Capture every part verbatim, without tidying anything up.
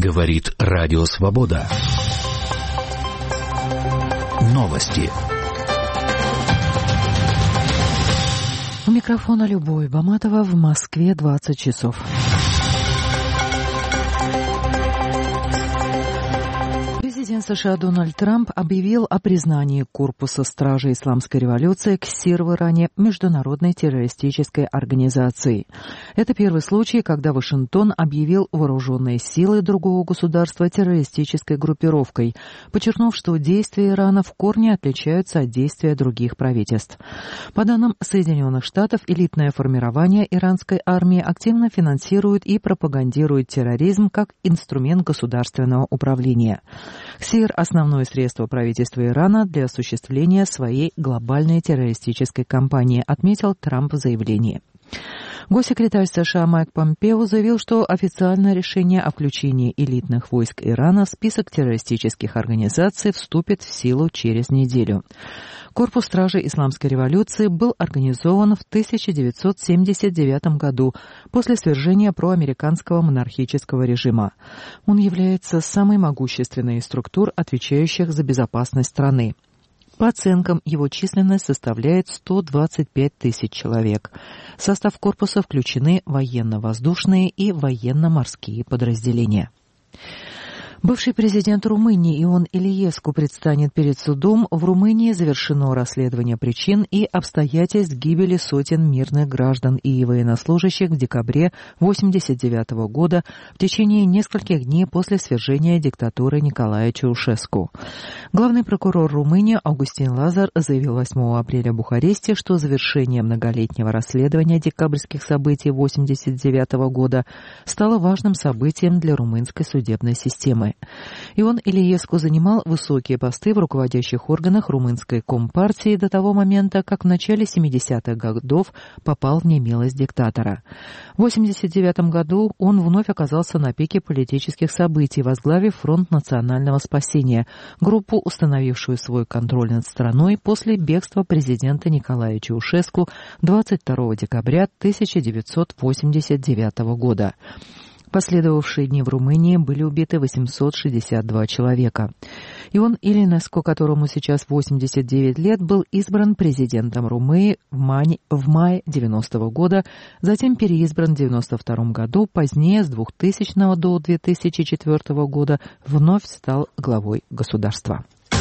Говорит Радио Свобода. Новости. У микрофона Любовь Баматова, в Москве двадцать часов. Президент США Дональд Трамп объявил о признании Корпуса Стражей Исламской революции КСИР в Иране международной террористической организацией. Это первый случай, когда Вашингтон объявил вооруженные силы другого государства террористической группировкой, подчеркнув, что действия Ирана в корне отличаются от действия других правительств. По данным Соединенных Штатов, элитное формирование иранской армии активно финансирует и пропагандирует терроризм как инструмент государственного управления. КСИР – основное средство правительства Ирана для осуществления своей глобальной террористической кампании, отметил Трамп в заявлении. Госсекретарь США Майк Помпео заявил, что официальное решение о включении элитных войск Ирана в список террористических организаций вступит в силу через неделю. Корпус Стражей Исламской революции был организован в тысяча девятьсот семьдесят девятом году после свержения проамериканского монархического режима. Он является самой могущественной из структур, отвечающих за безопасность страны. По оценкам, его численность составляет сто двадцать пять тысяч человек. В состав корпуса включены военно-воздушные и военно-морские подразделения. Бывший президент Румынии Ион Илиеску предстанет перед судом. В Румынии завершено расследование причин и обстоятельств гибели сотен мирных граждан и военнослужащих в декабре тысяча девятьсот восемьдесят девятого года в течение нескольких дней после свержения диктатуры Николая Чаушеску. Главный прокурор Румынии Аугустин Лазар заявил восьмого апреля в Бухаресте, что завершение многолетнего расследования декабрьских событий тысяча девятьсот восемьдесят девятого года стало важным событием для румынской судебной системы. Ион Илиеску занимал высокие посты в руководящих органах румынской компартии до того момента, как в начале семидесятых годов попал в немилость диктатора. В восемьдесят девятом году он вновь оказался на пике политических событий, возглавив Фронт национального спасения, группу, установившую свой контроль над страной после бегства президента Николая Чаушеску двадцать второго декабря тысяча девятьсот восемьдесят девятого года. В последовавшие дни в Румынии были убиты восемьсот шестьдесят два человека. Ион Илиеску, которому сейчас восемьдесят девять лет, был избран президентом Румынии в мае, в мае девяностого года, затем переизбран в девяносто втором году, позднее с двухтысячного до две тысячи четвёртого года вновь стал главой государства.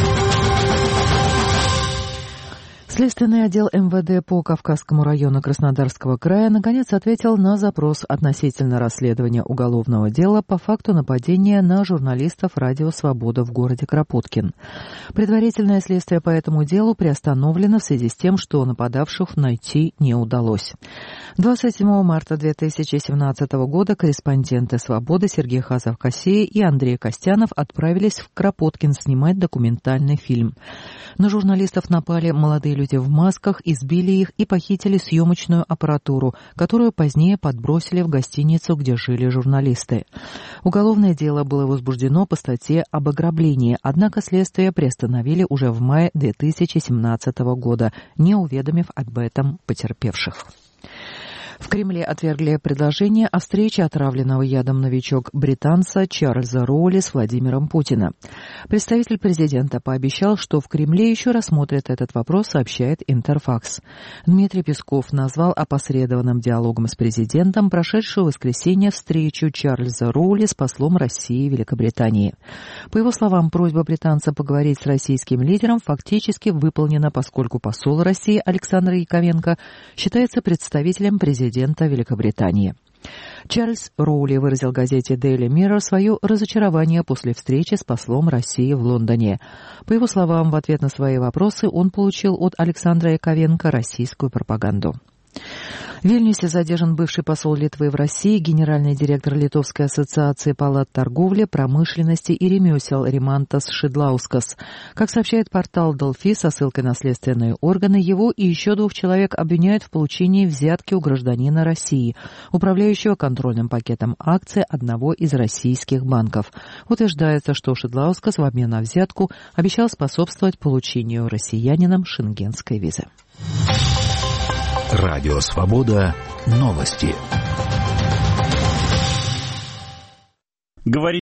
Следственный отдел эм вэ дэ по Кавказскому району Краснодарского края наконец ответил на запрос относительно расследования уголовного дела по факту нападения на журналистов «Радио Свобода» в городе Кропоткин. Предварительное следствие по этому делу приостановлено в связи с тем, что нападавших найти не удалось. двадцать седьмого марта две тысячи семнадцатого года корреспонденты «Свободы» Сергей Хазов-Косея и Андрей Костянов отправились в Кропоткин снимать документальный фильм. На журналистов напали молодые люди в масках, избили их и похитили съемочную аппаратуру, которую позднее подбросили в гостиницу, где жили журналисты. Уголовное дело было возбуждено по статье об ограблении, однако следствие приостановили уже в мае две тысячи семнадцатого года, не уведомив об этом потерпевших. В Кремле отвергли предложение о встрече отравленного ядом новичок-британца Чарльза Роули с Владимиром Путиным. Представитель президента пообещал, что в Кремле еще рассмотрят этот вопрос, сообщает Интерфакс. Дмитрий Песков назвал опосредованным диалогом с президентом прошедшую в воскресенье встречу Чарльза Роули с послом России в Великобритании. По его словам, просьба британца поговорить с российским лидером фактически выполнена, поскольку посол России Александр Яковенко считается представителем президента президента Великобритании. Чарльз Роули выразил газете Daily Mirror свое разочарование после встречи с послом России в Лондоне. По его словам, в ответ на свои вопросы он получил от Александра Яковенко российскую пропаганду. В Вильнюсе задержан бывший посол Литвы в России, генеральный директор Литовской ассоциации палат торговли, промышленности и ремесел Римантас Шидлаускас. Как сообщает портал Delfi со ссылкой на следственные органы, его и еще двух человек обвиняют в получении взятки у гражданина России, управляющего контрольным пакетом акций одного из российских банков. Утверждается, что Шидлаускас в обмен на взятку обещал способствовать получению россиянином шенгенской визы. Радио Свобода. Новости. Говорит